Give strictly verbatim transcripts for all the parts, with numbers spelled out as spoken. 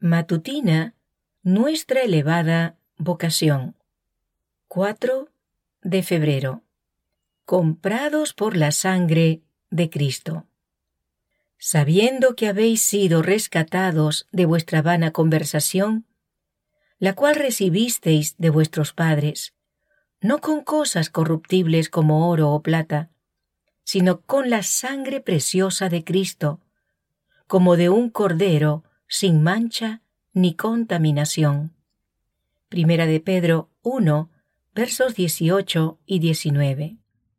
Matutina, nuestra elevada vocación. cuatro de febrero. Comprados por la sangre de Cristo. Sabiendo que habéis sido rescatados de vuestra vana conversación, la cual recibisteis de vuestros padres, no con cosas corruptibles como oro o plata, sino con la sangre preciosa de Cristo, como de un cordero sin mancha ni contaminación. Primera de Pedro uno, versos dieciocho y diecinueve.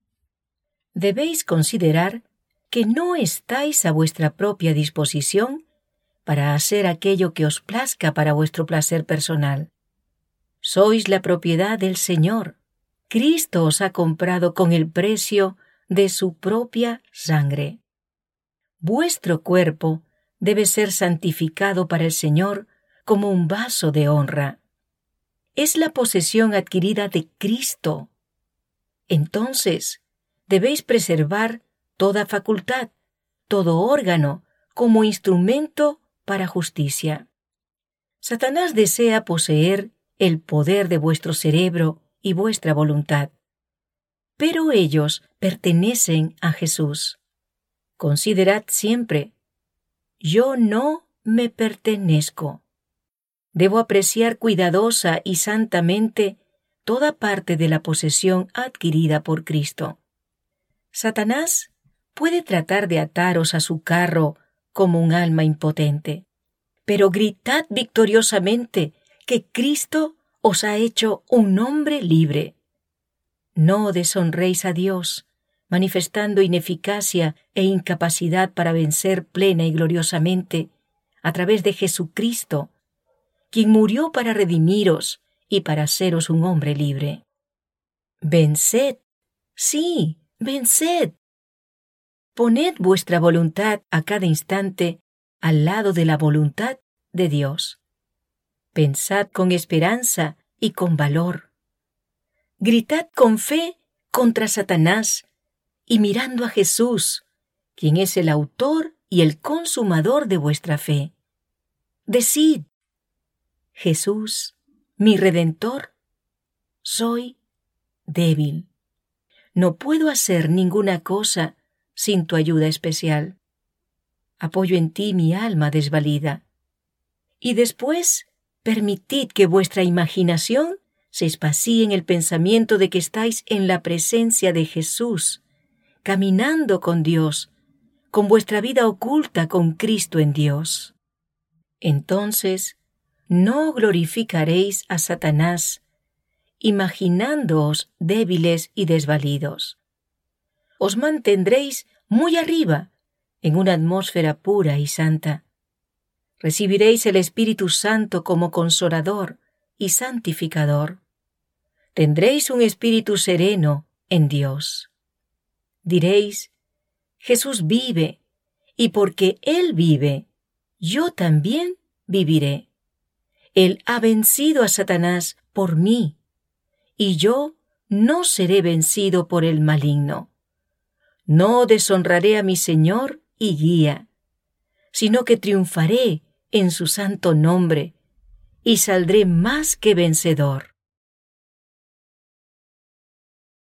Debéis considerar que no estáis a vuestra propia disposición para hacer aquello que os plazca para vuestro placer personal. Sois la propiedad del Señor. Cristo os ha comprado con el precio de su propia sangre. Vuestro cuerpo debe ser santificado para el Señor como un vaso de honra. Es la posesión adquirida de Cristo. Entonces, debéis preservar toda facultad, todo órgano, como instrumento para justicia. Satanás desea poseer el poder de vuestro cerebro y vuestra voluntad, pero ellos pertenecen a Jesús. Considerad siempre, yo no me pertenezco. Debo apreciar cuidadosa y santamente toda parte de la posesión adquirida por Cristo. Satanás puede tratar de ataros a su carro como un alma impotente, pero gritad victoriosamente que Cristo os ha hecho un hombre libre. No deshonréis a Dios, manifestando ineficacia e incapacidad para vencer plena y gloriosamente a través de Jesucristo, quien murió para redimiros y para haceros un hombre libre. Venced, sí, venced. Poned vuestra voluntad a cada instante al lado de la voluntad de Dios. Pensad con esperanza y con valor. Gritad con fe contra Satanás y mirando a Jesús, quien es el autor y el consumador de vuestra fe. Decid, Jesús, mi Redentor, soy débil. No puedo hacer ninguna cosa sin tu ayuda especial. Apoyo en ti mi alma desvalida. Y después, permitid que vuestra imaginación se espacíe en el pensamiento de que estáis en la presencia de Jesús, caminando con Dios, con vuestra vida oculta con Cristo en Dios. Entonces, no glorificaréis a Satanás, imaginándoos débiles y desvalidos. Os mantendréis muy arriba, en una atmósfera pura y santa. Recibiréis el Espíritu Santo como consolador y santificador. Tendréis un espíritu sereno en Dios. Diréis, Jesús vive, y porque Él vive, yo también viviré. Él ha vencido a Satanás por mí, y yo no seré vencido por el maligno. No deshonraré a mi Señor y guía, sino que triunfaré en su santo nombre y saldré más que vencedor.